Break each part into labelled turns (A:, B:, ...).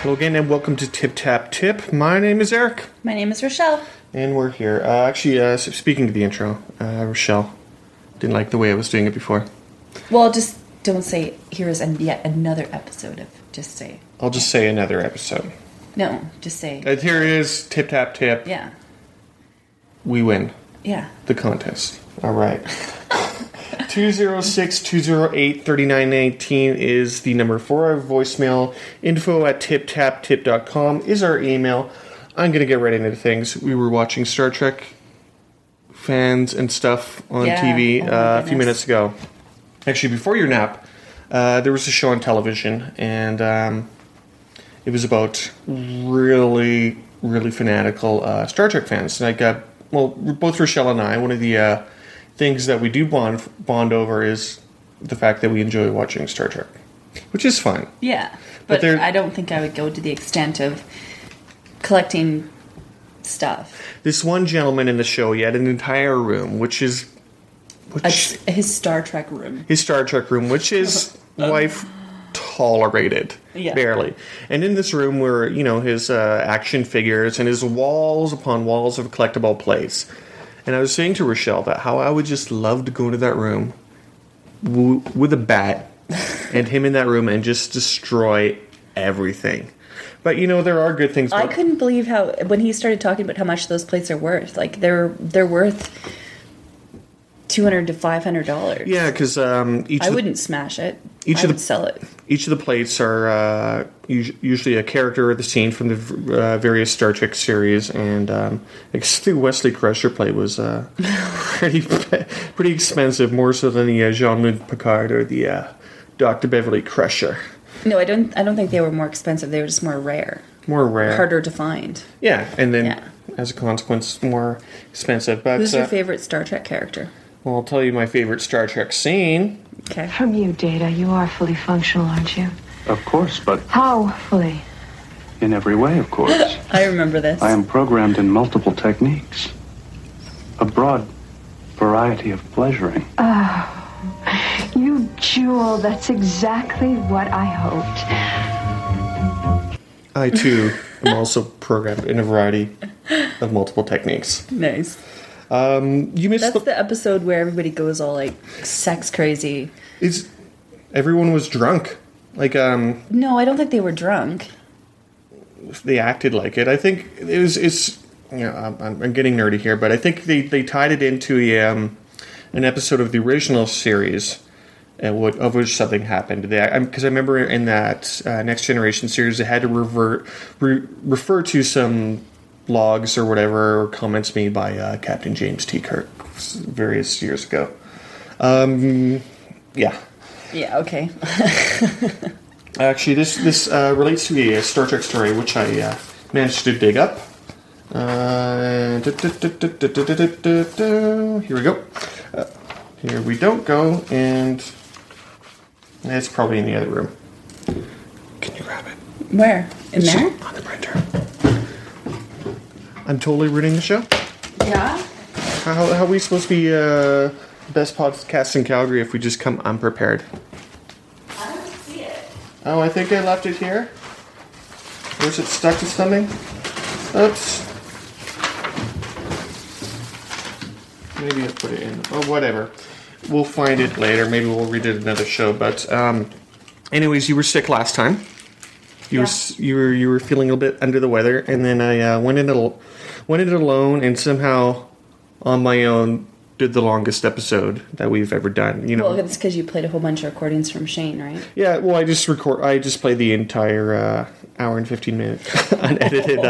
A: Hello again, and welcome to Tip Tap Tip. My name is Eric.
B: My name is Rochelle.
A: And we're here. Speaking of the intro, Rochelle didn't like the way I was doing it before.
B: Well, just don't say, here is yet another episode of, just say.
A: I'll just say another episode.
B: No, just say.
A: Here it is, Tip Tap Tip.
B: Yeah.
A: We win.
B: Yeah.
A: The contest. All right. 206-208-3919 is the number for our voicemail. info@tiptaptip.com is our email. I'm going to get right into things. We were watching Star Trek fans and stuff on TV a few minutes ago. Actually, before your nap, there was a show on television, and it was about really, really fanatical Star Trek fans. Like, both Rochelle and I, one of the things that we do bond over is the fact that we enjoy watching Star Trek, which is fine.
B: Yeah, but I don't think I would go to the extent of collecting stuff.
A: This one gentleman in the show, he had an entire room, his
B: Star Trek room.
A: His Star Trek room, which his wife tolerated, barely. And in this room were, his action figures and his walls upon walls of collectible plates. And I was saying to Rochelle that how I would just love to go into that room with a bat and him in that room and just destroy everything. But, there are good things.
B: I couldn't believe when he started talking about how much those plates are worth. Like, they're worth $200 to $500.
A: Yeah, because
B: I wouldn't smash it. I would sell it.
A: Each of the plates are usually a character or the scene from the various Star Trek series, and I guess the Wesley Crusher plate was pretty expensive, more so than the Jean-Luc Picard or the Dr. Beverly Crusher.
B: No, I don't think they were more expensive. They were just more rare.
A: More rare.
B: Harder to find.
A: Yeah, and then as a consequence, more expensive. But
B: who's your favorite Star Trek character?
A: Well, I'll tell you my favorite Star Trek scene.
B: Okay.
C: From you, Data, you are fully functional, aren't you?
D: Of course, but...
C: How fully?
D: In every way, of course.
B: I remember this.
D: I am programmed in multiple techniques. A broad variety of pleasuring.
C: Oh, you jewel, that's exactly what I hoped.
A: I, too, am also programmed in a variety of multiple techniques.
B: Nice.
A: You missed
B: That's the episode where everybody goes all like sex crazy.
A: Everyone was drunk. Like
B: No, I don't think they were drunk.
A: They acted like it. I think it's I'm getting nerdy here, but I think they tied it into an episode of the original series, of which something happened. Because I remember in that Next Generation series, they had to refer to some logs or whatever, or comments made by Captain James T. Kirk various years ago. Yeah, okay. Actually, this relates to a Star Trek story, which I managed to dig up. Here we go. Here we don't go, and it's probably in the other room. Can you grab it?
B: Where? In there?
A: On the printer. I'm totally ruining the show.
B: Yeah?
A: How are we supposed to be best podcast in Calgary if we just come unprepared?
B: I don't see it.
A: Oh, I think I left it here. Or is it stuck to something? Oops. Maybe I put it in. Oh, whatever. We'll find it later. Maybe we'll read it another show. But anyways, you were sick last time. You were feeling a little bit under the weather, and then I went in it alone, and somehow on my own did the longest episode that we've ever done.
B: Well, it's because you played a whole bunch of recordings from Shane, right?
A: Yeah. Well, I just played the entire hour and 15 minute unedited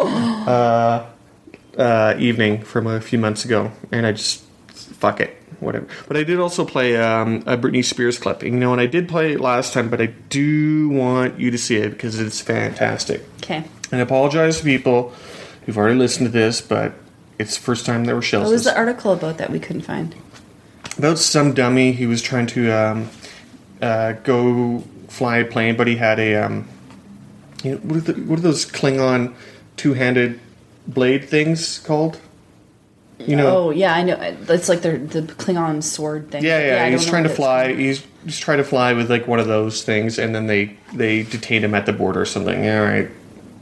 A: evening from a few months ago, and I just fuck it. Whatever. But I did also play a Britney Spears clip. And I did play it last time, but I do want you to see it because it's fantastic.
B: Okay.
A: And I apologize to people who've already listened to this, but it's the first time there were shells.
B: What was the article about that we couldn't find?
A: About some dummy who was trying to go fly a plane, but he had a what are those Klingon two-handed blade things called?
B: Oh, yeah, I know. It's like the Klingon sword thing.
A: Yeah. He's trying to fly. He's just try to fly with like one of those things, and then they detain him at the border or something. All right.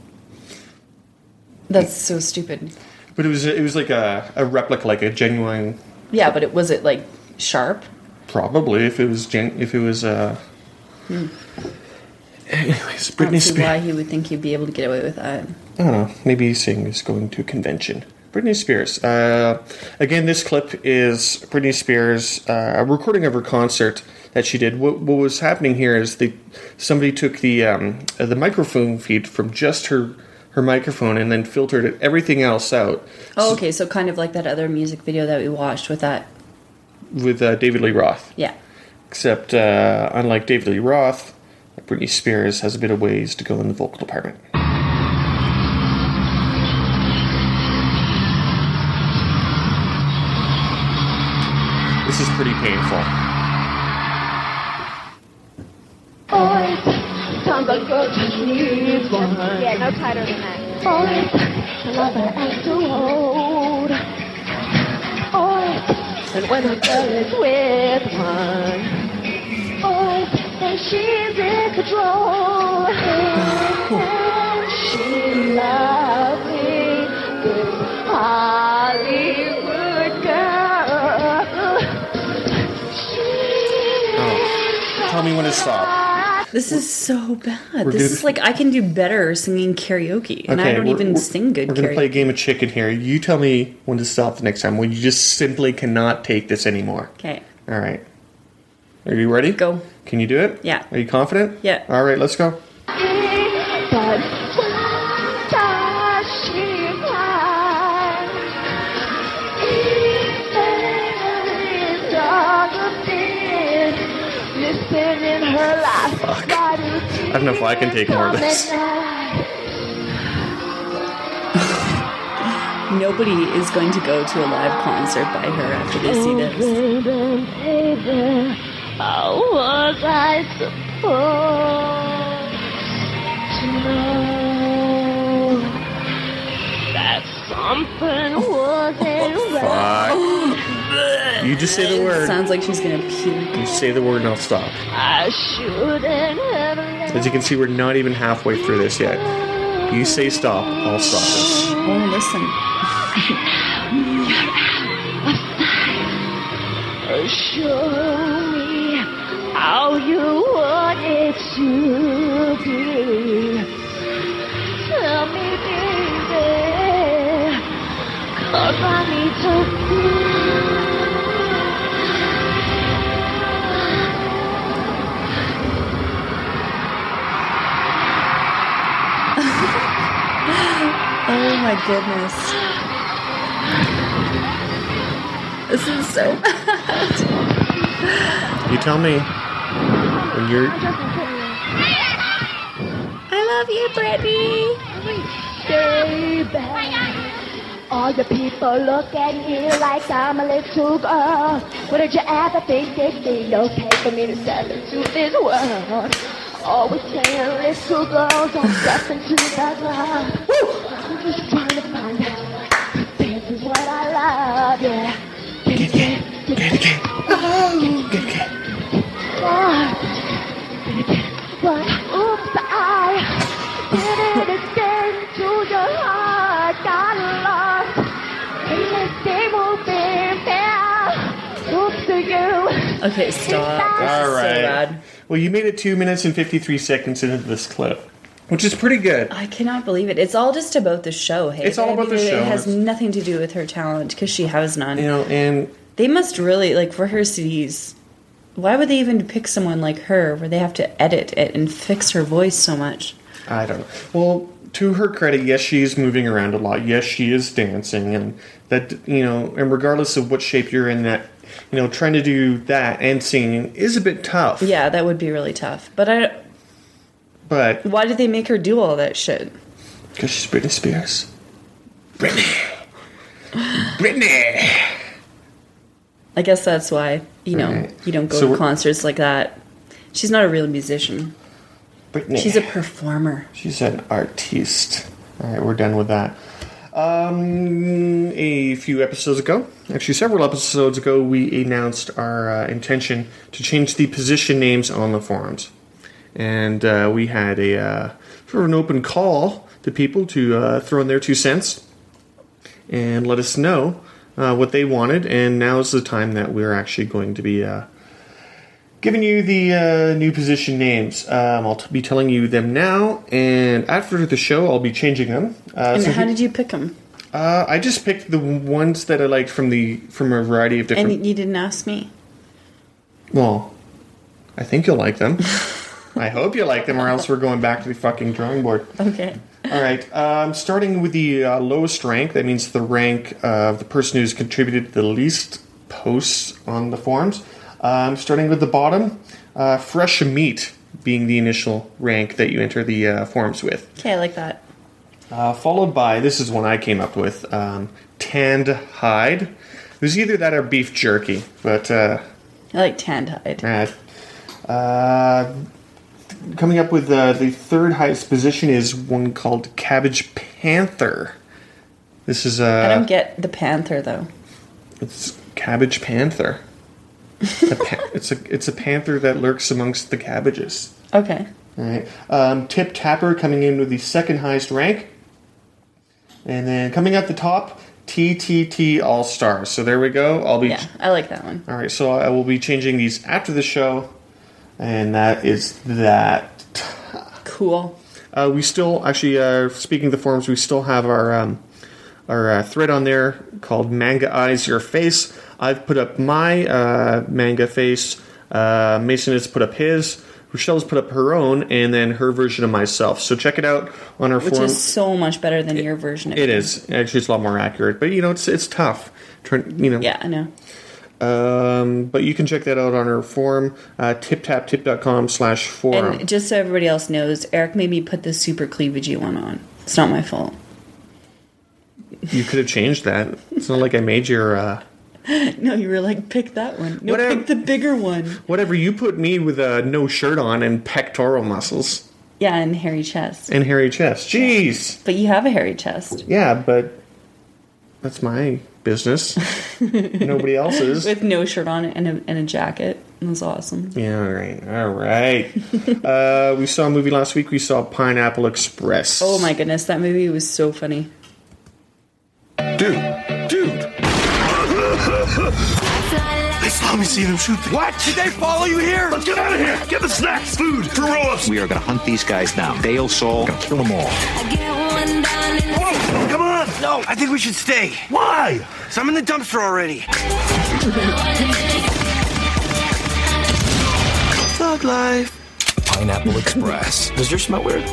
B: That's so stupid.
A: But it was like a replica, like a genuine.
B: Yeah, but was it like sharp?
A: Probably, if it was Anyways, Britney
B: I don't see
A: Spears.
B: why he would think he'd be able to get away with that.
A: I don't know. Maybe he's saying he's going to a convention. Britney Spears. Again, this clip is Britney Spears, a recording of her concert that she did. What was happening here is somebody took the microphone feed from just her microphone and then filtered everything else out.
B: Oh, okay. So kind of like that other music video that we watched with that.
A: With David Lee Roth.
B: Yeah.
A: Except, unlike David Lee Roth, Britney Spears has a bit of ways to go in the vocal department. This is pretty painful.
E: Boys, sounds like girl just needs one.
F: Yeah, no tighter than that.
E: Boys, the lover has to hold. Boys, and when a girl is with one. Boys, then she's in control. And she lovely, good Hollywood girl.
A: Tell me when to stop.
B: This is so bad.
A: We're
B: This
A: good.
B: is like I can do better singing karaoke, and I don't even sing good
A: We're going to play a
B: karaoke.
A: game of chicken here. You tell me when to stop the next time when you just simply cannot take this anymore.
B: Okay,
A: All right. Are you ready?
B: go.
A: Can you do it?
B: Yeah.
A: Are you confident?
B: Yeah.
A: All right, let's go.
E: But why does she cry? Even darker things listen in her life.
A: I don't know if I can take more of this.
B: Nobody is going to go to a live concert by her after they see this.
E: Baby, baby, how was I supposed to know that something wasn't right?
A: You just say the word.
B: Sounds like she's gonna puke.
A: You say the word and I'll stop.
E: I shouldn't have let
A: As you can see, we're not even halfway through this yet. You say stop, I'll stop this.
B: Oh, listen.
E: show me how you want it to be. Tell me, baby, 'cause I need to
B: Oh my goodness. This is so bad.
A: You tell me when you're.
B: I love you, Brittany.
E: baby. All the people look at me like I'm a little girl. Wouldn't you ever think it'd be okay for me to step into this world? Always saying little girls don't step into the ground. I'm just trying to find out. This is what I love, yeah. Get it. But oops, I did it again to your heart. Got lost in this game of being fair. Oops to you.
B: Okay, stop. This
A: All
B: is
A: right.
B: so bad.
A: Well, you made it 2 minutes and 53 seconds into this clip, which is pretty good.
B: I cannot believe it. It's all just about the show, hey?
A: It's all about the show.
B: It has nothing to do with her talent, because she has none.
A: You know, and
B: They must really, like, for her CDs, why would they even pick someone like her where they have to edit it and fix her voice so much?
A: I don't know. Well, to her credit, yes, she is moving around a lot. Yes, she is dancing, and that, you know, and regardless of what shape you're in, that, you know, trying to do that and singing is a bit tough.
B: Yeah, that would be really tough. But
A: But
B: why did they make her do all that shit?
A: because she's Britney Spears. Britney.
B: I guess that's why, you know,
A: Right.
B: you don't go
A: So
B: to
A: we're-
B: concerts like that. She's not a real musician.
A: Britney.
B: She's a performer.
A: She's an artiste. All right, we're done with that. A few episodes ago, actually several episodes ago, we announced our intention to change the position names on the forums. And we had a sort of an open call to people to throw in their 2 cents and let us know what they wanted. And now's the time that we're actually going to be giving you the new position names. I'll be telling you them now, and after the show, I'll be changing them.
B: And how did you pick them?
A: I just picked the ones that I liked from a variety of different...
B: And you didn't ask me?
A: Well, I think you'll like them. I hope you like them, or else we're going back to the fucking drawing board.
B: Okay.
A: All right. Starting with the lowest rank, that means the rank of the person who's contributed the least posts on the forums. Starting with the bottom, fresh meat being the initial rank that you enter the forums with.
B: Okay, I like that.
A: Followed by, this is one I came up with, tanned hide. It was either that or beef jerky, but...
B: I like tanned hide.
A: Coming up with the third highest position is one called Cabbage Panther. This is
B: I don't get the panther, though.
A: It's Cabbage Panther. It's a panther that lurks amongst the cabbages.
B: Okay.
A: All right. Tip Tapper coming in with the second highest rank. And then coming up the top, TTT All Stars. So there we go.
B: I like that one.
A: All right. So I will be changing these after the show, and that is that.
B: Cool.
A: We still actually speaking of the forums, we still have our thread on there called Manga Eyes Your Face. I've put up my manga face. Mason has put up his. Rochelle's put up her own, and then her version of myself. So check it out on our forum.
B: Which is so much better than your version of
A: it. It is. Actually, it's a lot more accurate. But, it's tough.
B: Yeah, I know.
A: But you can check that out on our forum, tiptaptip.com/forum.
B: And just so everybody else knows, Eric made me put the super cleavagey one on. It's not my fault.
A: You could have changed that. It's not like I made your...
B: No, you were like, pick that one. No, pick the bigger one.
A: Whatever, you put me with no shirt on and pectoral muscles.
B: Yeah, and hairy chest.
A: And hairy chest. Jeez.
B: But you have a hairy chest.
A: Yeah, but that's my business. Nobody else's.
B: With no shirt on and a jacket. It was awesome.
A: Yeah, all right. We saw a movie last week. We saw Pineapple Express.
B: Oh my goodness, that movie was so funny.
F: Dude. They saw me see them shoot things. What? Did they follow you here? Let's get out of here. Get the snacks, food, for roll-ups.
G: We are going to hunt these guys down. Dale, Saul, going to kill them all.
F: Whoa, come on. No, I think we should stay. Why? So I'm in the dumpster already. Thug life.
G: Pineapple Express. Does yours smell weird?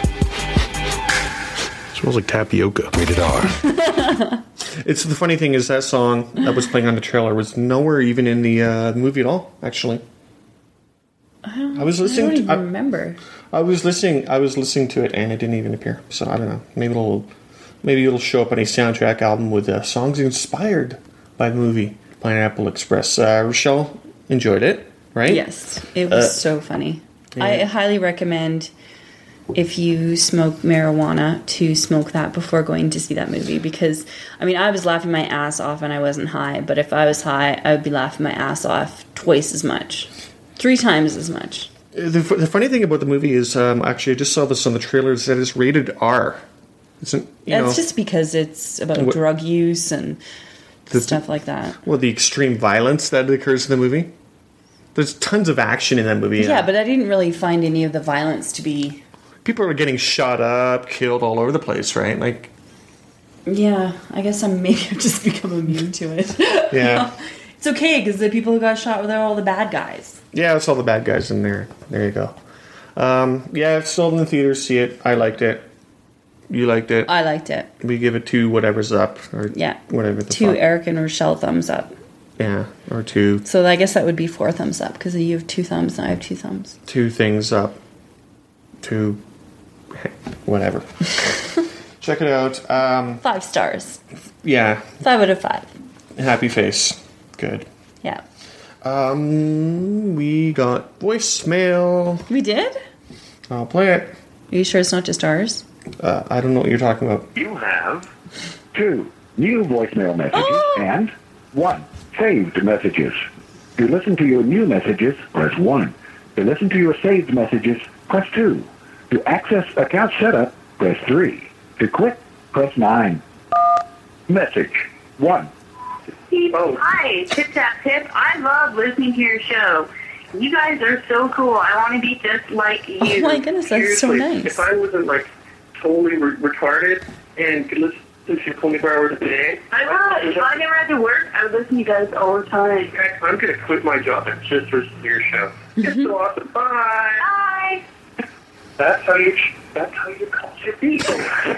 A: Smells like tapioca.
G: Rated R.
A: It's the funny thing is that song that was playing on the trailer was nowhere even in the movie at all. Actually, I don't even
B: remember.
A: I was listening to it and it didn't even appear. So I don't know. Maybe it'll show up on a soundtrack album with songs inspired by the movie Pineapple Express. Rochelle enjoyed it, right?
B: Yes, it was so funny. Yeah. I highly recommend. If you smoke marijuana, to smoke that before going to see that movie. Because, I was laughing my ass off and I wasn't high. But if I was high, I would be laughing my ass off twice as much. 3 times as much.
A: The funny thing about the movie is, actually, I just saw this on the trailer, is that it's rated R. It's
B: just because it's about drug use and stuff like that.
A: Well, the extreme violence that occurs in the movie. There's tons of action in that movie.
B: Yeah, but I didn't really find any of the violence to be...
A: People are getting shot up, killed all over the place, right? Like,
B: yeah, I guess I've just become immune to it.
A: Yeah,
B: it's okay because the people who got shot were all the bad guys.
A: Yeah, it's all the bad guys in there. There you go. Yeah, it's still in the theaters. See it. I liked it. You liked it.
B: I liked it.
A: We give it 2 whatever's up, or whatever.
B: 2 Eric and Rochelle thumbs up.
A: Yeah, or 2.
B: So I guess that would be 4 thumbs up because you have 2 thumbs and I have 2 thumbs.
A: 2 things up. 2. Whatever. Check it out.
B: 5 stars.
A: Yeah.
B: 5 out of 5.
A: Happy face. Good.
B: Yeah.
A: We got voicemail.
B: We did?
A: I'll play it.
B: Are you sure it's not just ours?
A: I don't know what you're talking about.
H: You have 2 new voicemail messages and 1 saved messages. To listen to your new messages, press 1. To listen to your saved messages, press 2. To access account setup, press 3. To quit, press 9. Message 1.
I: Oh, hi, Tip Tap Tip. I love listening to your show. You guys are so cool. I want to be just like you.
B: Oh my goodness, that's so nice.
J: If I wasn't like totally retarded and could listen to 24 hours a day,
I: I would. If I never had to work, I would listen to you guys all the time.
J: I'm going to quit my job and just listen to your show. It's so awesome. Bye.
I: Bye.
J: That's how you call your people.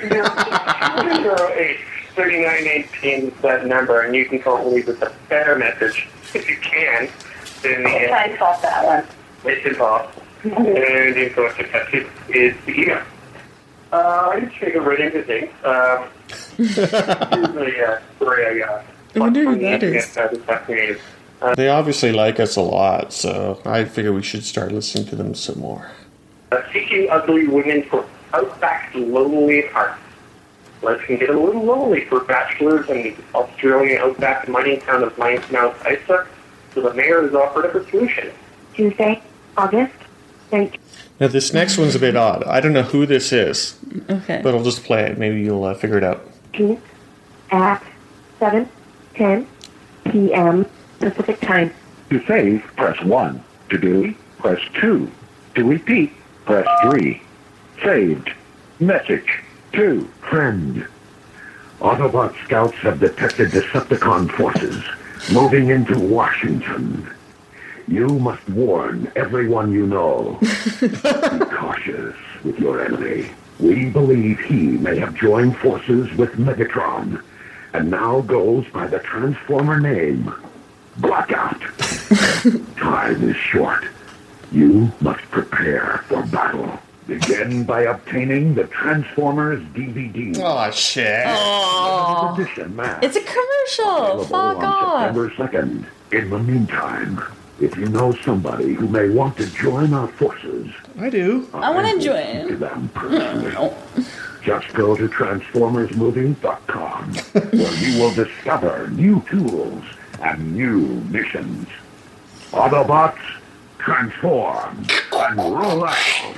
J: 208-3918 is that number, and you can call me with a better message if you can.
I: I thought that one.
J: It's impossible. And the info to test it is the email. I just figure right into things. Here's the story I got.
B: I wonder who that is.
J: This afternoon.
A: They obviously like us a lot, so I figure we should start listening to them some more.
J: Seeking ugly women for Outback's lonely hearts. Life can get a little lonely for bachelors in the Australian outback mining town of Mount Isa, so the mayor has offered up a solution.
I: Tuesday, August 19th.
A: Now, this next one's a bit odd. I don't know who this is,
B: Okay.
A: but I'll just play it. Maybe you'll figure it out.
I: At 7:10 p.m. Pacific Time.
H: To save, press 1. To delete, press 2. To repeat, press 3. Saved. Message 2.
K: Friend, Autobot scouts have detected Decepticon forces moving into Washington. You must warn everyone you know. Be cautious with your enemy. We believe he may have joined forces with Megatron, and now goes by the Transformer name, Blackout. Time is short. You must prepare for battle. Begin by obtaining the Transformers DVD.
A: Oh, shit.
B: Oh,
K: Edition Max.
B: it's a commercial.
K: Available
B: Fuck
K: on
B: off.
K: September 2nd. In the meantime, if you know somebody who may want to join our forces,
A: I do.
B: I want to
K: to
B: join.
K: them personally. Just go to TransformersMovie.com, where you will discover new tools and new missions. Autobots, transform and roll out.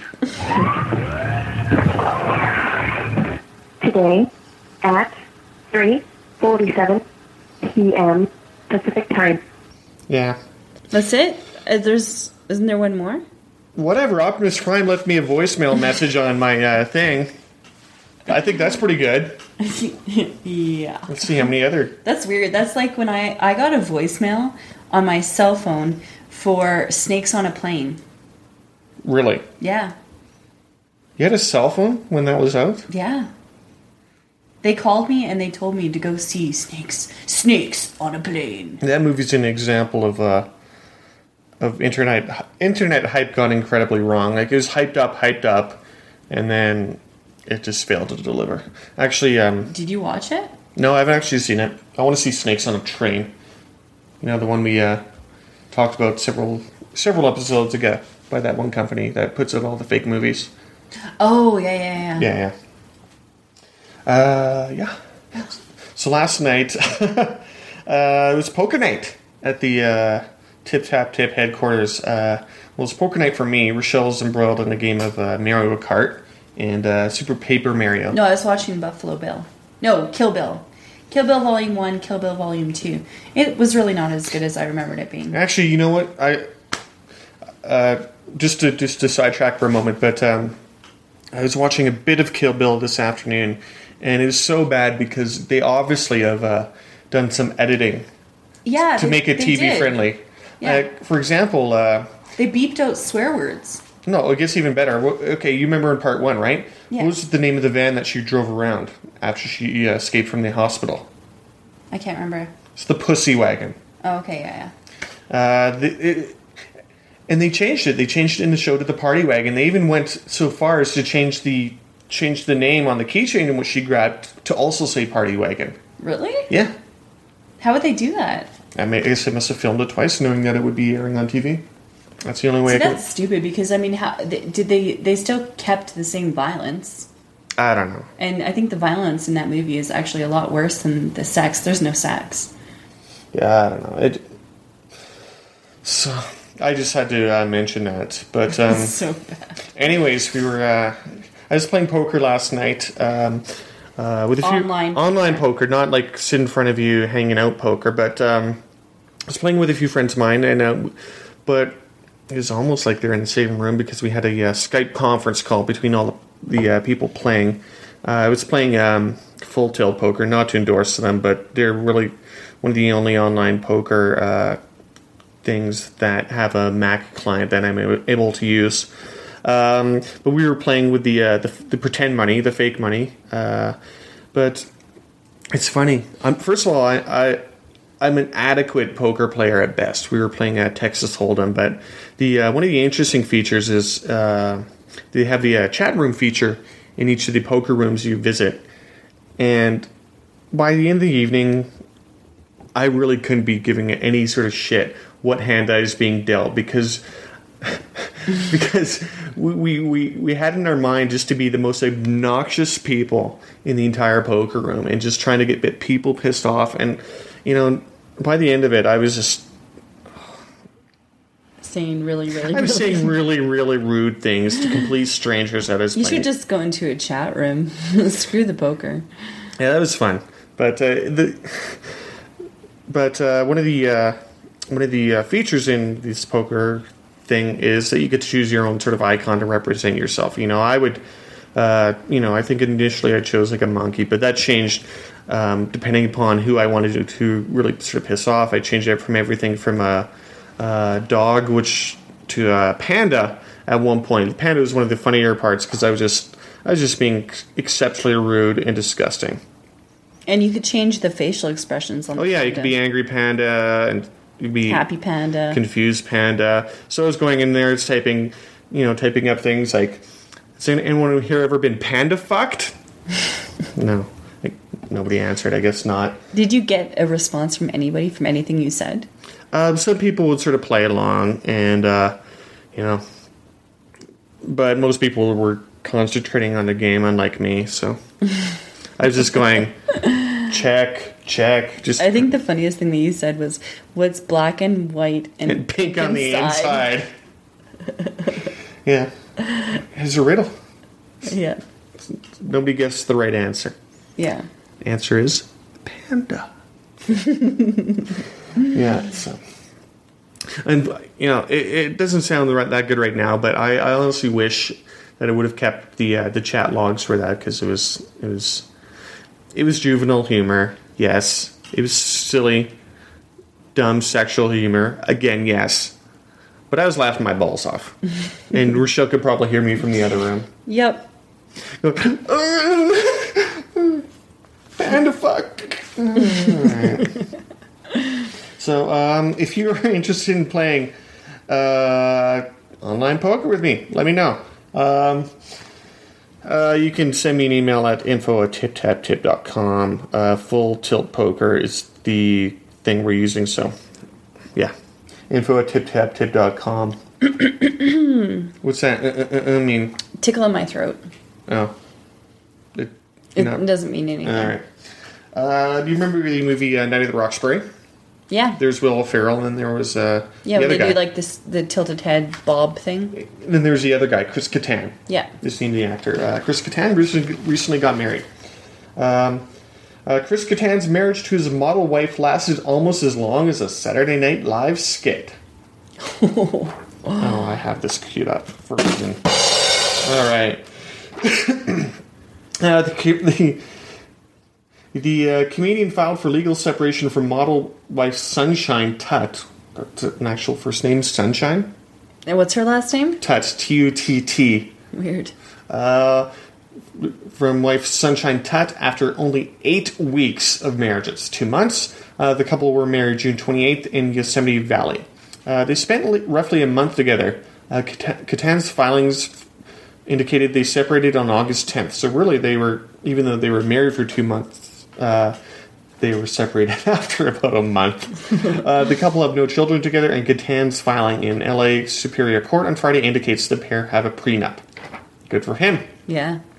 I: Today at 3:47 p.m. Pacific Time.
A: Yeah.
B: That's it? Isn't there one more?
A: Whatever. Optimus Prime left me a voicemail message on my thing. I think that's pretty good.
B: Yeah.
A: Let's see how many other...
B: That's weird. That's like when I got a voicemail on my cell phone for Snakes on a Plane.
A: Really?
B: Yeah.
A: You had a cell phone when that was out?
B: Yeah. They called me and they told me to go see Snakes on a Plane.
A: That movie's an example of internet hype gone incredibly wrong. Like, it was hyped up, and then it just failed to deliver. Actually,
B: Did you watch it?
A: no, I haven't actually seen it. I want to see Snakes on a Train. You know, the one we talked about several episodes ago by that one company that puts out all the fake movies.
B: Oh, yeah.
A: Yeah. So last night, it was poker night at the Tip Tap Tip headquarters. Well, it was poker night for me. Rochelle's embroiled in a game of Mario Kart and Super Paper Mario.
B: No, I was watching Buffalo Bill. No, Kill Bill. Kill Bill Volume 1, Kill Bill Volume 2. It was really not as good as I remembered it being.
A: Actually, you know what? Just to sidetrack for a moment, but I was watching a bit of Kill Bill this afternoon, and it was so bad because they obviously have done some editing to make it TV friendly.
B: Yeah.
A: For example,
B: they beeped out swear words.
A: No, it gets even better. Okay, you remember in part 1, right?
B: Yeah.
A: What was the name of the van that she drove around after she escaped from the hospital?
B: I can't remember.
A: It's the Pussy Wagon.
B: Oh, okay, yeah.
A: And they changed it. They changed it in the show to the Party Wagon. They even went so far as to change the name on the keychain in which she grabbed to also say Party Wagon.
B: Really?
A: Yeah.
B: How would they do that?
A: I guess they must have filmed it twice, knowing that it would be airing on TV. That's the only way.
B: See, that's stupid because I mean, how did they still kept the same violence?
A: I don't know.
B: And I think the violence in that movie is actually a lot worse than the sex. There's no sex.
A: Yeah, I don't know. So I just had to mention that. But
B: so bad.
A: Anyways, I was playing poker last night. With a few online poker, not like sit in front of you hanging out poker, but I was playing with a few friends of mine, and but it was almost like they're in the same room because we had a Skype conference call between all the people playing. I was playing Full Tilt Poker, not to endorse them, but they're really one of the only online poker things that have a Mac client that I'm able to use. But we were playing with the pretend money, the fake money. But it's funny. First of all, I'm an adequate poker player at best. We were playing at Texas Hold'em, but one of the interesting features is they have the chat room feature in each of the poker rooms you visit. And by the end of the evening, I really couldn't be giving it any sort of shit what hand I was being dealt because we had in our mind just to be the most obnoxious people in the entire poker room and just trying to get people pissed off. And, by the end of it, I was just
B: saying really
A: saying really, really rude things to complete strangers that I was playing.
B: You should just go into a chat room. Screw the poker.
A: Yeah, that was fun. But one of the features in this poker thing is that you get to choose your own sort of icon to represent yourself. I would, I think initially I chose like a monkey, but that changed depending upon who I wanted to really sort of piss off. I changed it from everything from a dog, to a panda at one point. The panda was one of the funnier parts because I was just being exceptionally rude and disgusting.
B: And you could change the facial expressions on the
A: panda. You could be angry panda and you'd be
B: happy panda,
A: confused panda. So I was going in there, typing up things like, has anyone here ever been panda fucked? No. Nobody answered. I guess not.
B: Did you get a response from anybody from anything you said?
A: Some people would sort of play along and, but most people were concentrating on the game, unlike me, so I was just going, check.
B: I think the funniest thing that you said was, what's black and white and
A: pink on the inside? Yeah. It's a riddle.
B: Yeah.
A: Nobody gets the right answer.
B: Yeah.
A: The answer is panda. Yeah. So, and it doesn't sound that good right now, but I honestly wish that I would have kept the chat logs for that because it was juvenile humor. Yes. It was silly, dumb sexual humor. Again, yes. But I was laughing my balls off. And Rochelle could probably hear me from the other room.
B: Yep.
A: Panda fuck. Right. So, if you're interested in playing online poker with me, let me know. You can send me an email at info@tiptaptip.com. Full Tilt Poker is the thing we're using, so yeah. info@tiptaptip.com. What's that mean?
B: Tickle in my throat.
A: Oh.
B: It doesn't mean anything.
A: All right. Do you remember the movie Night of the Roxbury?
B: Yeah.
A: There's Will Ferrell, and there was the
B: where
A: other
B: they
A: guy.
B: do like the tilted head bob thing.
A: And then there's the other guy, Chris Kattan.
B: Yeah.
A: This named the actor. Chris Kattan recently got married. Chris Kattan's marriage to his model wife lasted almost as long as a Saturday Night Live skit. Oh, I have this queued up for a reason. All right. The comedian filed for legal separation from model wife Sunshine Tutt. That's an actual first name, Sunshine.
B: And what's her last name?
A: Tutt, T-U-T-T.
B: Weird.
A: From wife Sunshine Tutt after only 8 weeks of marriage. It's 2 months. The couple were married June 28th in Yosemite Valley. They spent roughly a month together. Kattan's filings indicated they separated on August 10th. So really, even though they were married for 2 months, they were separated after about a month. The couple have no children together, and Kattan's filing in LA Superior Court on Friday indicates the pair have a prenup. Good for him.
B: Yeah.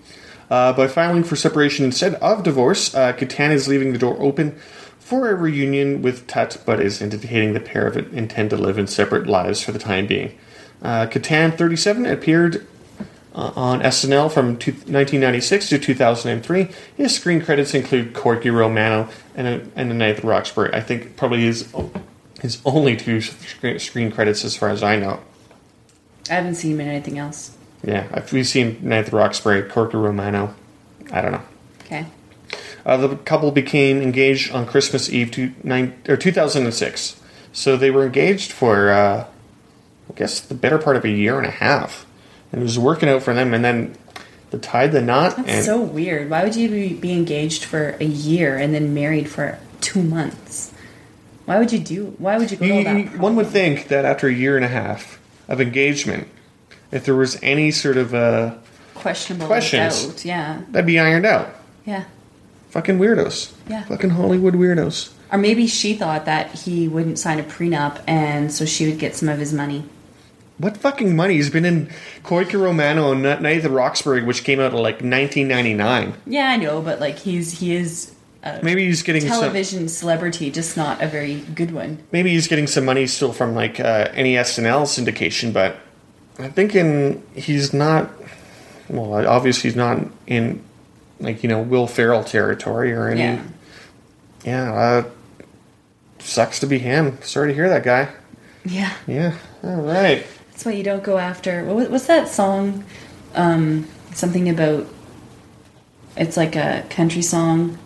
A: By filing for separation instead of divorce, Catan is leaving the door open for a reunion with Tut, but is indicating the pair of it intend to live in separate lives for the time being. Catan, 37, appeared on SNL from 1996 to 2003. His screen credits include Corky Romano and The Night at the Roxbury. I think probably his only 2 screen credits as far as I know.
B: I haven't seen him in anything else.
A: Yeah, we've seen Night at the Roxbury, Corky Romano. I don't know.
B: Okay.
A: The couple became engaged on Christmas Eve 2006. So they were engaged for, I guess, the better part of a year and a half. And it was working out for them, and then they tied the knot.
B: That's so weird. Why would you be engaged for a year and then married for 2 months? Why would you go to that?
A: One would think that after a year and a half of engagement, if there was any sort of
B: questionable
A: questions,
B: doubt, yeah,
A: that'd be ironed out.
B: Yeah.
A: Fucking weirdos.
B: Yeah.
A: Fucking Hollywood weirdos.
B: Or maybe she thought that he wouldn't sign a prenup, and so she would get some of his money.
A: What fucking money? He's been in Corky Romano and Night at the Roxbury, which came out in like 1999.
B: Yeah, I know, but like he is
A: maybe he's getting
B: television celebrity, just not a very good one.
A: Maybe he's getting some money still from like any SNL syndication, but I'm thinking he's not. Well, obviously he's not in like Will Ferrell territory or any. Yeah, sucks to be him. Sorry to hear that, guy.
B: Yeah.
A: Yeah. All right.
B: That's why you don't go after. What's that song? Something about. It's like a country song.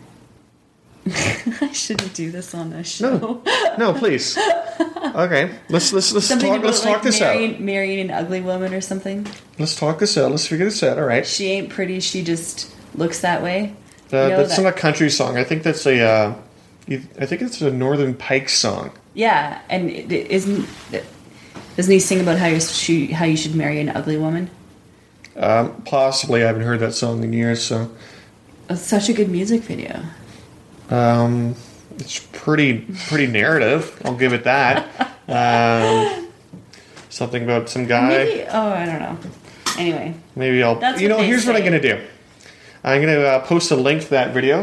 B: I shouldn't do this on a show.
A: No, please. Okay, let's talk this out.
B: Marrying an ugly woman or something.
A: Let's talk this out. Let's figure this out. All right.
B: She ain't pretty. She just looks that way.
A: That's not a country song. I think that's I think it's a Northern Pike song.
B: Yeah, and doesn't he sing about how you should marry an ugly woman?
A: Possibly. I haven't heard that song in years. So
B: it's such a good music video.
A: It's pretty narrative. I'll give it that. Something about some guy.
B: I don't know. Anyway,
A: maybe I'll. Here's what I'm gonna do. I'm gonna post a link to that video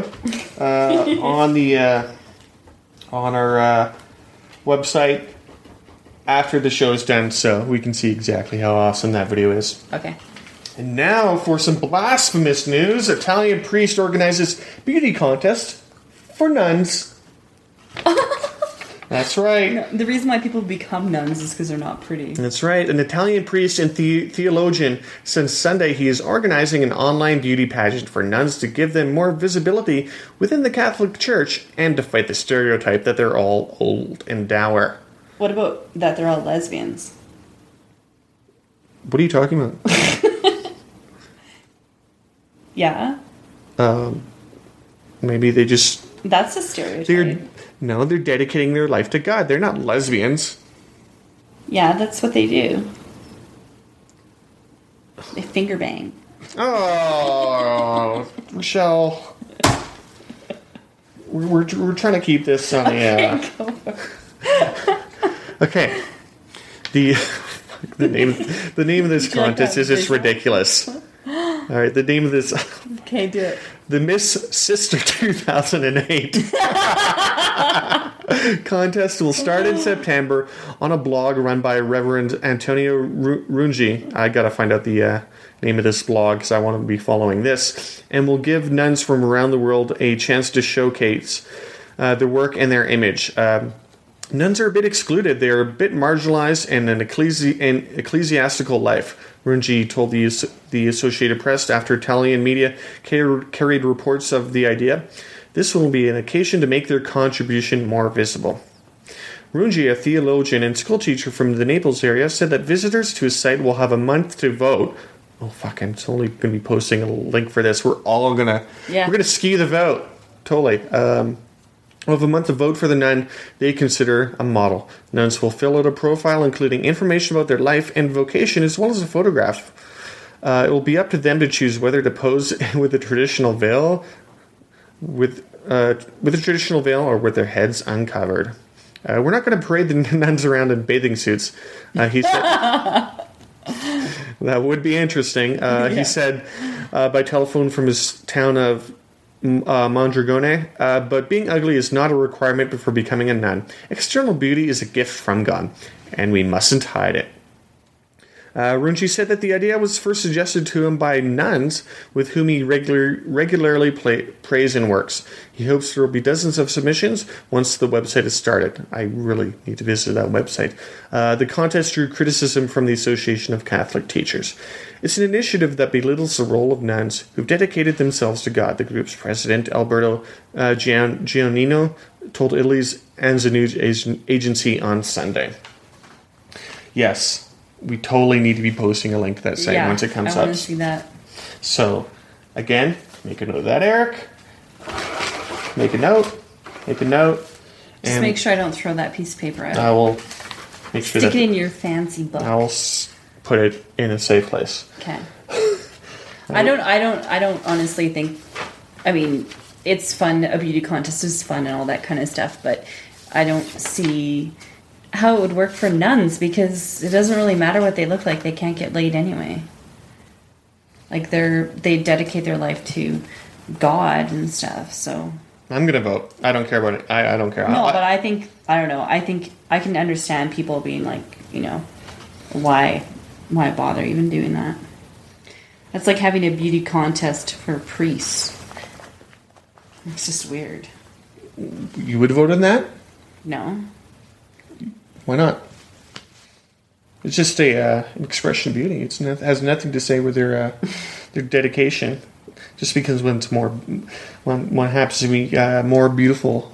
A: on our website after the show is done, so we can see exactly how awesome that video is.
B: Okay.
A: And now for some blasphemous news. Italian priest organizes beauty contest for nuns. That's right.
B: The reason why people become nuns is because they're not pretty.
A: That's right. An Italian priest and theologian, since Sunday, he is organizing an online beauty pageant for nuns to give them more visibility within the Catholic Church and to fight the stereotype that they're all old and dour.
B: What about that they're all lesbians?
A: What are you talking about?
B: Yeah.
A: Maybe they just...
B: That's a stereotype.
A: They're dedicating their life to God. They're not lesbians.
B: Yeah, that's what they do. They finger bang.
A: Oh, Michelle. We're trying to keep this on the... Okay. The name of this contest is just ridiculous. All right, the name of this...
B: Okay, do it.
A: The Miss Sister 2008 contest will start in September on a blog run by Reverend Antonio Rungi. I gotta find out the name of this blog because I want to be following this. And will give nuns from around the world a chance to showcase their work and their image. Nuns are a bit excluded. They are a bit marginalized in an ecclesiastical life. Rungi told the Associated Press after Italian media carried reports of the idea. This will be an occasion to make their contribution more visible. Rungi, a theologian and schoolteacher from the Naples area, said that visitors to his site will have a month to vote. Oh, fucking, it's only going to be posting a link for this. We're all going to... Yeah. We're going to skew the vote. Totally. Of a month to vote for the nun they consider a model. Nuns will fill out a profile including information about their life and vocation as well as a photograph. It will be up to them to choose whether to pose with a traditional veil, with a traditional veil, or with their heads uncovered. We're not going to parade the nuns around in bathing suits. He said that would be interesting. Yeah. He said by telephone from his town of Mondragone, but being ugly is not a requirement for becoming a nun. External beauty is a gift from God, and we mustn't hide it. Runchi said that the idea was first suggested to him by nuns with whom he regularly prays and works. He hopes there will be dozens of submissions once the website is started. I really need to visit that website. The contest drew criticism from the Association of Catholic Teachers. It's an initiative that belittles the role of nuns who've dedicated themselves to God, the group's president, Alberto Giannino, told Italy's ANSA News agency on Sunday. Yes. We totally need to be posting a link to that site once it comes up.
B: I want to see that.
A: So, again, make a note of that, Eric. Make a note.
B: Just make sure I don't throw that piece of paper out.
A: I will make sure
B: Stick it in your fancy book.
A: I will put it in a safe place.
B: Okay. I don't honestly think. I mean, it's fun. A beauty contest is fun and all that kind of stuff, but I don't see how it would work for nuns, because it doesn't really matter what they look like. They can't get laid anyway. Like they dedicate their life to God and stuff. So
A: I'm gonna vote. I don't care about it. I don't care.
B: No, but I think I don't know. I think I can understand people being like, why bother even doing that? That's like having a beauty contest for priests. It's just weird.
A: You would vote on that?
B: No.
A: Why not? It's just an expression of beauty. It has nothing to say with their dedication. Just because when one happens to be more beautiful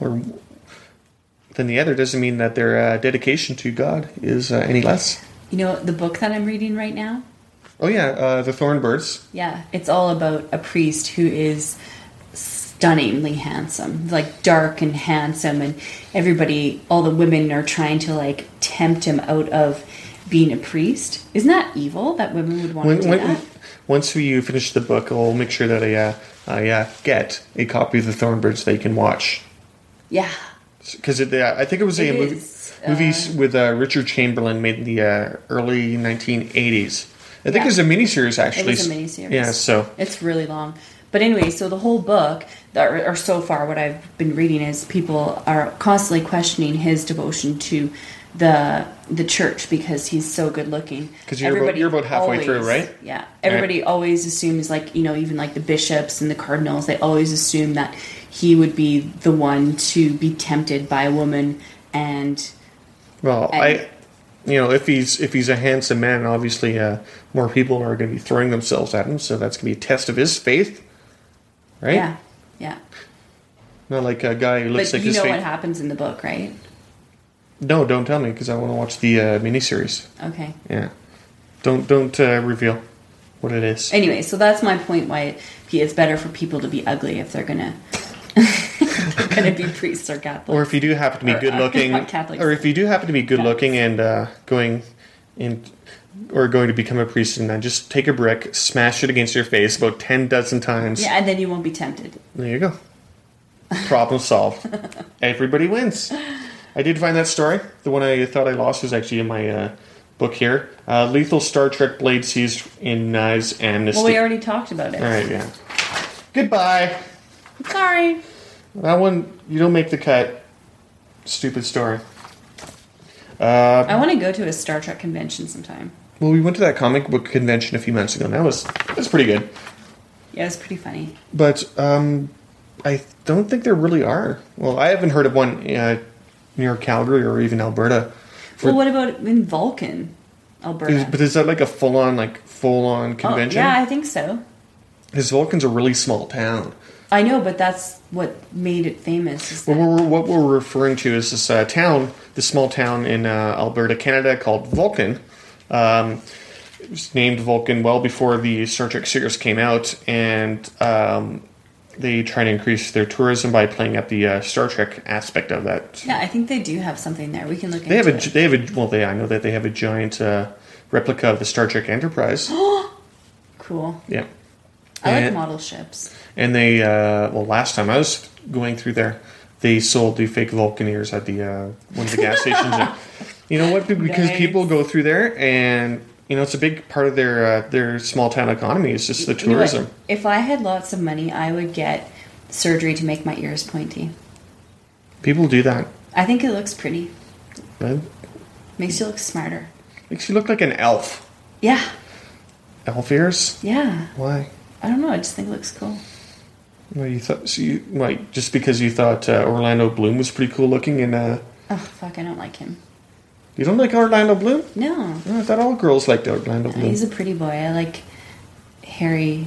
A: than the other doesn't mean that their dedication to God is any less.
B: You know the book that I'm reading right now?
A: Oh yeah, The Thornbirds.
B: Yeah, it's all about a priest who is stunningly handsome, like dark and handsome, and all the women are trying to like tempt him out of being a priest. Isn't that evil that women would want to do that?
A: Once you finish the book, I'll make sure that I get a copy of The Thornbirds that you can watch.
B: Yeah.
A: Because I think it was a movie with Richard Chamberlain made in the early 1980s. I think it was a miniseries, actually.
B: It was a miniseries.
A: Yeah, so.
B: It's really long. But anyway, so the whole book, or so far what I've been reading, is people are constantly questioning his devotion to the church because he's so good looking.
A: Because you're about halfway through, right?
B: Yeah. Everybody always assumes, like, even like the bishops and the cardinals, they always assume that he would be the one to be tempted by a woman and...
A: Well, if he's a handsome man, obviously more people are going to be throwing themselves at him, so that's going to be a test of his faith, right?
B: Yeah.
A: Not like a guy who looks like his faith.
B: But you know what happens in the book, right?
A: No, don't tell me, because I want to watch the miniseries.
B: Okay.
A: Yeah. Don't reveal what it is.
B: Anyway, so that's my point, why it's better for people to be ugly if they're going to be priests or Catholics.
A: Or if you do happen to be good looking, or if you do happen to be good looking and going to become a priest, and then just take a brick, smash it against your face about 10 dozen times.
B: Yeah, and then you won't be tempted.
A: There you go. Problem solved. Everybody wins. I did find that story. The one I thought I lost was actually in my book here. Lethal Star Trek Blade sees in Knives Amnesty.
B: Well, we already talked about it.
A: All right, yeah. Goodbye.
B: Sorry.
A: That one, you don't make the cut. Stupid story.
B: I want to go to a Star Trek convention sometime.
A: Well, we went to that comic book convention a few months ago, and that was pretty good.
B: Yeah, it was pretty funny.
A: But I don't think there really are. Well, I haven't heard of one near Calgary or even Alberta.
B: Well, what about in Vulcan, Alberta?
A: But is that like a full-on convention?
B: Yeah, I think so.
A: Because Vulcan's a really small town.
B: I know, but that's what made it famous.
A: What we're referring to is this small town in Alberta, Canada, called Vulcan. It was named Vulcan well before the Star Trek series came out, and they try to increase their tourism by playing up the Star Trek aspect of that.
B: Yeah, I think they do have something there. We can look into it.
A: I know that they have a giant replica of the Star Trek Enterprise.
B: Cool.
A: Yeah.
B: I like model ships.
A: And they, last time I was going through there, they sold the fake Vulcaneers at the one of the gas stations. And you know what? Because people go through there and it's a big part of their small town economy. It's just the tourism.
B: If I had lots of money, I would get surgery to make my ears pointy.
A: People do that.
B: I think it looks pretty.
A: Right?
B: Makes you look smarter.
A: Makes you look like an elf.
B: Yeah.
A: Elf ears?
B: Yeah.
A: Why?
B: I don't know. I just think it looks cool.
A: Well, just because you thought Orlando Bloom was pretty cool looking in
B: Oh, fuck, I don't like him.
A: You don't like Orlando Bloom?
B: No.
A: I thought all girls liked Orlando Bloom.
B: He's a pretty boy. I like Harry.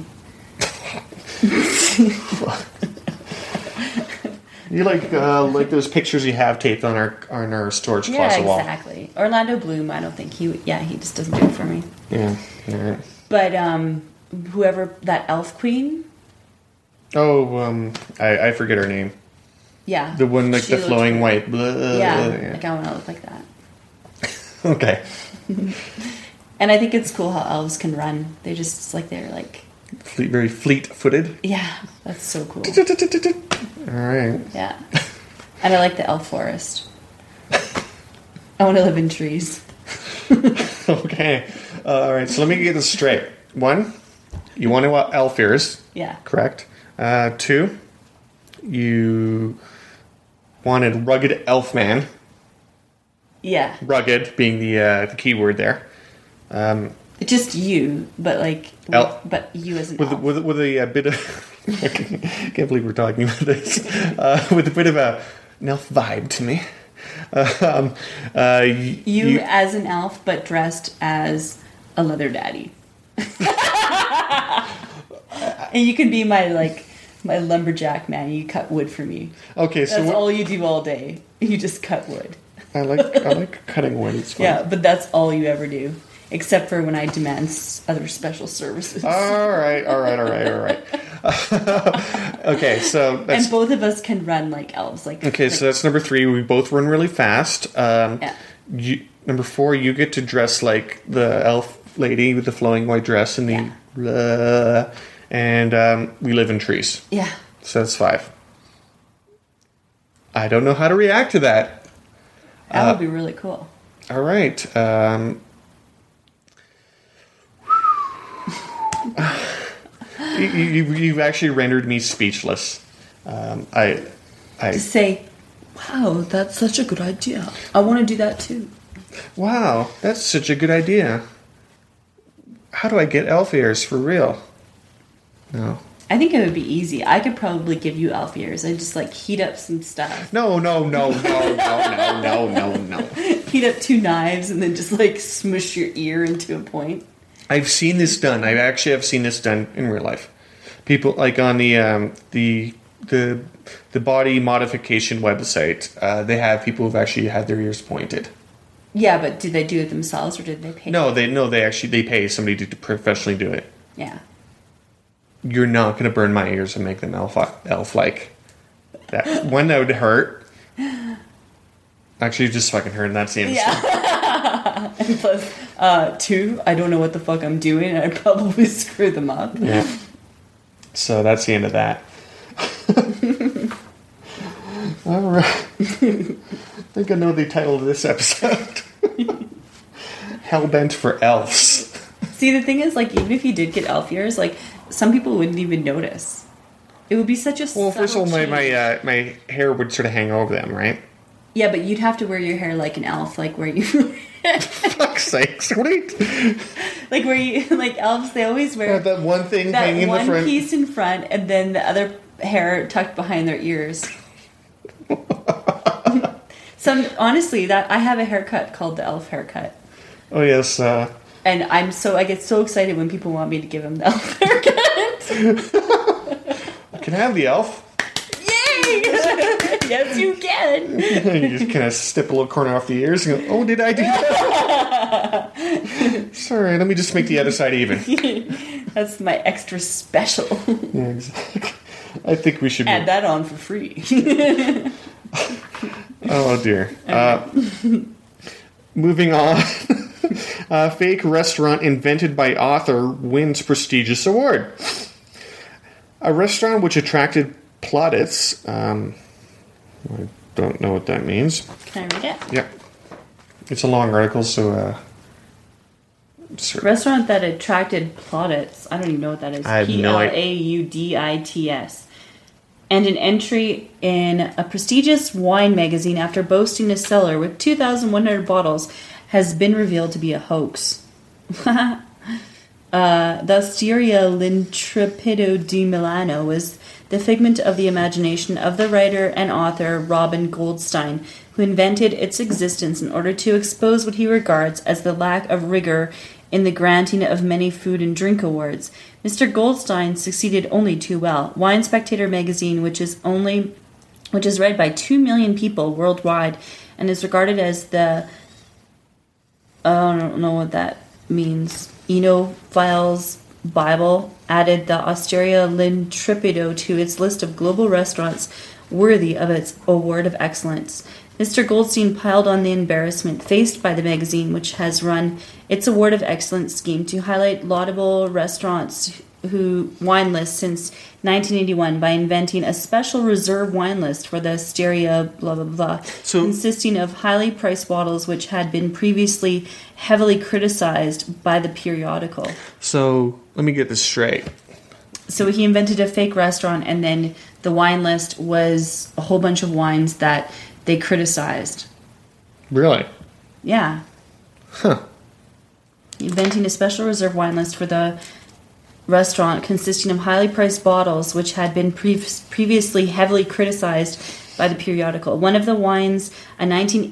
A: You like those pictures you have taped on our storage closet wall.
B: Yeah, exactly. Orlando Bloom, I don't think he just doesn't do it for me.
A: Yeah, right.
B: But whoever, that elf queen.
A: Oh, I forget her name.
B: Yeah.
A: The one, like, the flowing white.
B: Blah, yeah, like I want to look like that.
A: Okay.
B: And I think it's cool how elves can run. They're
A: very fleet-footed.
B: Yeah, that's so cool.
A: All right.
B: Yeah. And I like the elf forest. I want to live in trees.
A: Okay. All right, so let me get this straight. 1, you want elf ears.
B: Yeah.
A: Correct. 2, you wanted rugged elf man.
B: Yeah.
A: Rugged being the key word there.
B: Just you, but but you as an elf.
A: With a bit of... I can't believe we're talking about this. With a bit of an elf vibe to me.
B: You as an elf, but dressed as a leather daddy. And you can be my lumberjack man. You cut wood for me.
A: Okay, so
B: that's all you do all day. You just cut wood.
A: I like cutting wood. It's fun.
B: Yeah, but that's all you ever do, except for when I demand other special services.
A: All right. Okay, so
B: and both of us can run like elves. So
A: that's number 3. We both run really fast.
B: Yeah.
A: Number 4, you get to dress like the elf lady with the flowing white dress and and we live in trees.
B: Yeah.
A: So that's 5. I don't know how to react to that.
B: That would be really cool.
A: All right. You've actually rendered me speechless. I
B: just say, wow, that's such a good idea. I want to do that too.
A: Wow, that's such a good idea. How do I get elf ears for real? No.
B: I think it would be easy. I could probably give you elf ears. I just heat up some stuff.
A: No.
B: Heat up 2 knives and then just smush your ear into a point.
A: I've seen this done. I actually have seen this done in real life. People on the body modification website, they have people who've actually had their ears pointed.
B: Yeah, but did they do it themselves or did they pay?
A: No, they pay somebody to professionally do it.
B: Yeah.
A: You're not going to burn my ears and make them elf-like. That one, that would hurt. Actually, just fucking hurt, and that's the end.
B: Yeah. And plus, 2, I don't know what the fuck I'm doing, and I'd probably screw them up.
A: Yeah. So that's the end of that. All right. I think I know the title of this episode. Hellbent for elves.
B: See, the thing is, even if you did get elf ears, some people wouldn't even notice. It would be such a
A: Well, first of all, my hair would sort of hang over them, right?
B: Yeah, but you'd have to wear your hair like an elf, where you...
A: Fuck's sakes, what are you...
B: where you... elves, they always wear...
A: that one thing hanging in the front.
B: That one piece in front, and then the other hair tucked behind their ears. Honestly, I have a haircut called the elf haircut.
A: Oh, yes,
B: And I get so excited when people want me to give them the elf haircut.
A: Can I have the elf?
B: Yay! Yes, you can.
A: You just kind of snip a little corner off the ears and go, oh, did I do that? Sorry, let me just make the other side even.
B: That's my extra special.
A: Yeah, exactly. I think we should...
B: Add that on for free.
A: Oh, dear. Moving on. Fake restaurant invented by author wins prestigious award. A restaurant which attracted plaudits. I don't know what that means.
B: Can I read it?
A: Yeah. It's a long article, so
B: Restaurant that attracted plaudits. I don't even know what that is.
A: I have no idea.
B: Plaudits. And an entry in a prestigious wine magazine after boasting a cellar with 2,100 bottles has been revealed to be a hoax. The Osteria L'Intrepido di Milano was the figment of the imagination of the writer and author Robin Goldstein, who invented its existence in order to expose what he regards as the lack of rigor in the granting of many food and drink awards. Mr. Goldstein succeeded only too well. Wine Spectator magazine, which is read by 2 million people worldwide and is regarded as the I don't know what that means. Enophile's Bible, added the Osteria L'Intrepido to its list of global restaurants worthy of its award of excellence. Mr. Goldstein piled on the embarrassment faced by the magazine, which has run its Award of Excellence scheme to highlight laudable restaurants who wine list since 1981 by inventing a special reserve wine list for the Osteria blah blah blah, consisting of highly priced bottles which had been previously heavily criticized by the periodical.
A: So let me get this straight.
B: So he invented a fake restaurant, and then the wine list was a whole bunch of wines that they criticized.
A: Really?
B: Yeah.
A: Huh.
B: Inventing a special reserve wine list for the restaurant consisting of highly priced bottles which had been previously heavily criticized by the periodical. One of the wines, a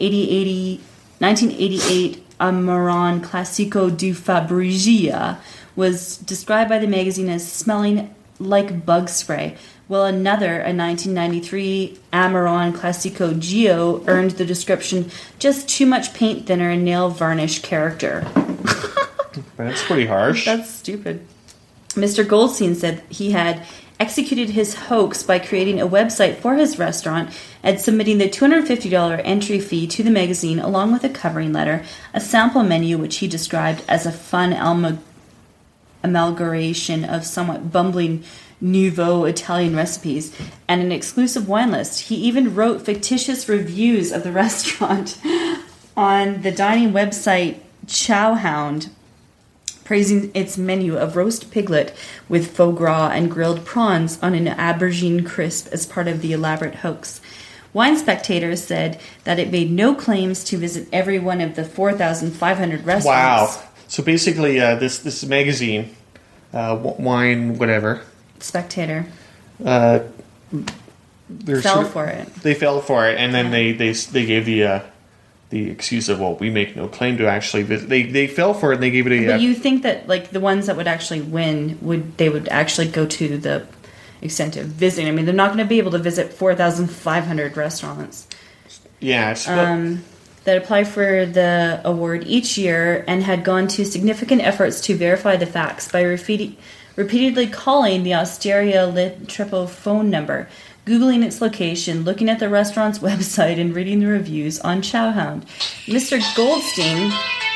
B: 1988 Amaron Classico du Fabrigia, was described by the magazine as smelling like bug spray, while another, a 1993 Amaron Classico Gio, earned the description just too much paint thinner and nail varnish character.
A: That's pretty harsh.
B: That's stupid. Mr. Goldstein said he had executed his hoax by creating a website for his restaurant and submitting the $250 entry fee to the magazine along with a covering letter, a sample menu which he described as a fun amalgamation of somewhat bumbling nouveau Italian recipes, and an exclusive wine list. He even wrote fictitious reviews of the restaurant on the dining website Chowhound, praising its menu of roast piglet with foie gras and grilled prawns on an aubergine crisp as part of the elaborate hoax. Wine Spectator said that it made no claims to visit every one of the 4,500 restaurants.
A: Wow. So basically, this magazine, Wine whatever,
B: Spectator,
A: fell
B: for it.
A: They fell for it, and then they gave the excuse of, well, we make no claim to actually visit. They fell for it, and they gave it a...
B: But you think that, like, the ones that would actually win, would actually go to the extent of visiting. I mean, they're not going to be able to visit 4,500 restaurants.
A: Yeah.
B: That apply for the award each year and had gone to significant efforts to verify the facts by repeatedly calling the Osteria L'Intrepido phone number, Googling its location, looking at the restaurant's website, and reading the reviews on Chowhound. Mr. Goldstein...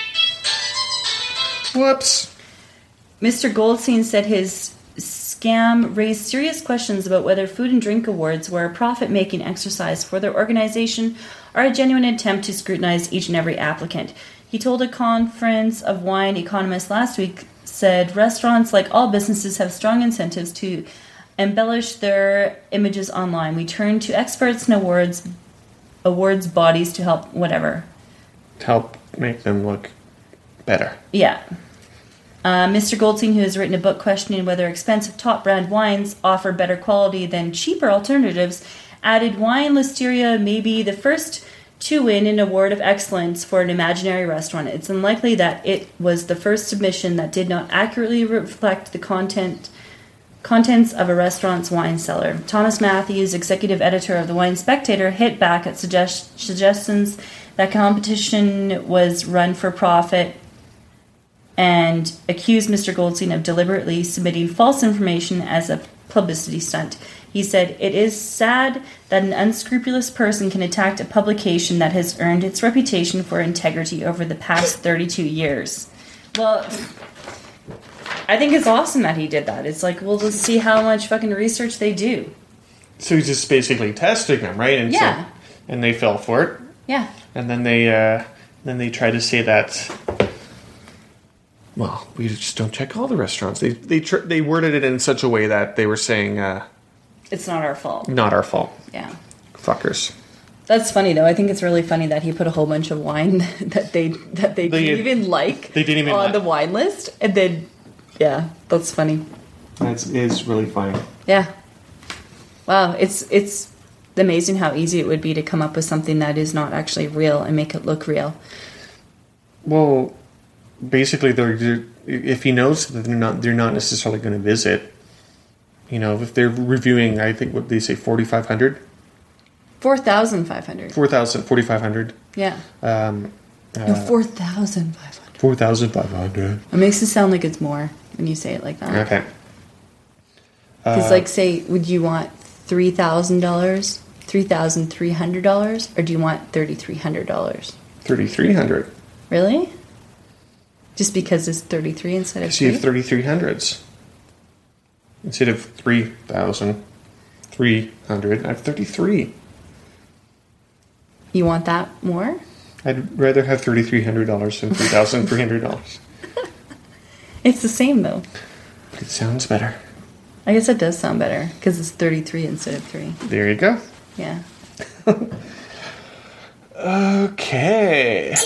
A: Whoops.
B: Mr. Goldstein said his scam raised serious questions about whether food and drink awards were a profit-making exercise for their organization or a genuine attempt to scrutinize each and every applicant. He told a conference of wine economists last week, said restaurants, like all businesses, have strong incentives to embellish their images online. We turn to experts and awards bodies to help
A: help make them look better.
B: Yeah. Mr. Goldstein, who has written a book questioning whether expensive top brand wines offer better quality than cheaper alternatives, added Wine Listeria may be the first to win an award of excellence for an imaginary restaurant. It's unlikely that it was the first submission that did not accurately reflect the contents of a restaurant's wine cellar. Thomas Matthews, executive editor of the Wine Spectator, hit back at suggestions that competition was run for profit and accused Mr. Goldstein of deliberately submitting false information as a publicity stunt. He said, "It is sad that an unscrupulous person can attack a publication that has earned its reputation for integrity over the past 32 years. Well, I think it's awesome that he did that. It's like, well, let's see how much fucking research they do.
A: So he's just basically testing them, right? And
B: yeah.
A: So, and they fell for it.
B: Yeah.
A: And then they try to say that Well, we just don't check all the restaurants. They worded it in such a way that they were saying,
B: it's not our fault.
A: Not our fault.
B: Yeah.
A: Fuckers.
B: That's funny though. I think it's really funny that he put a whole bunch of wine that they didn't even like.
A: They didn't even
B: on the wine list, and then that's funny.
A: That is really funny.
B: Yeah. Wow, it's amazing how easy it would be to come up with something that is not actually real and make it look real.
A: Well, basically, if he knows that they're not necessarily going to visit. You know, if they're reviewing, I think what they say, 4,500.
B: 4,500.
A: 4,500.
B: Yeah. 4,500.
A: 4,500.
B: It makes it sound like it's more when you say it like that.
A: Okay.
B: Because, like, say, would you want $3,000, $3,300, or do you want $3,300?
A: $3,300.
B: Really? Just because it's 33 instead of 3?
A: So you have 3,300s. Instead of 3,300, I have 33.
B: You want that more?
A: I'd rather have $3,300 than $3,300.
B: It's the same, though.
A: But it sounds better.
B: I guess it does sound better, because it's 33 instead of 3.
A: There you go.
B: Yeah.
A: Okay.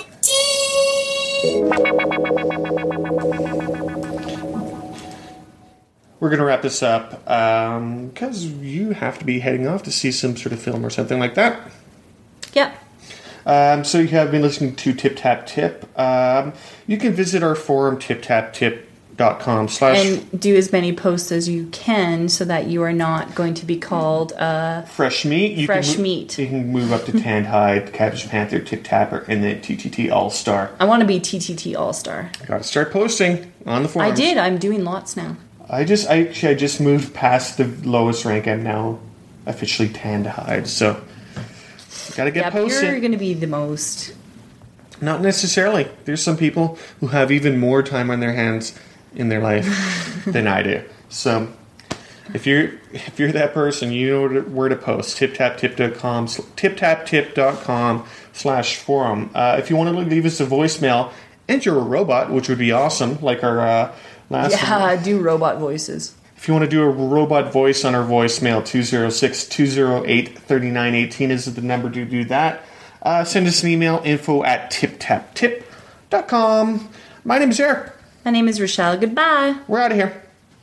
A: We're going to wrap this up because you have to be heading off to see some sort of film or something like that.
B: Yep.
A: So you have been listening to Tip Tap Tip. You can visit our forum, tiptaptip.com/
B: and do as many posts as you can so that you are not going to be called
A: fresh meat. You can move up to Tanned Hide, Cabbage Panther, Tip Tapper, and then TTT All-Star.
B: I want to be TTT All-Star.
A: Got to start posting on the forums.
B: I did. I'm doing lots now.
A: I just moved past the lowest rank. I'm now officially Tanned Hide, so gotta get posted.
B: You're going to be the most.
A: Not necessarily. There's some people who have even more time on their hands in their life than I do. So if you're that person, you know where to post. tiptaptip.com/forum. If you want to leave us a voicemail and you're a robot, which would be awesome, like our last one.
B: Do robot voices.
A: If you want to do a robot voice on our voicemail, 206-208-3918 is the number to do that. Send us an email, info@tiptaptip.com. My name is Eric.
B: My name is Rochelle. Goodbye.
A: We're out of here.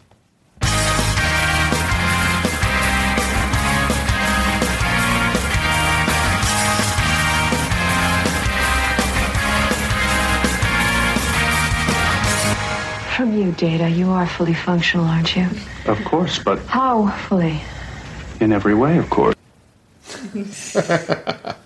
C: From you, Data, you are fully functional, aren't you?
D: Of course, but
C: How fully?
D: in every way, of course.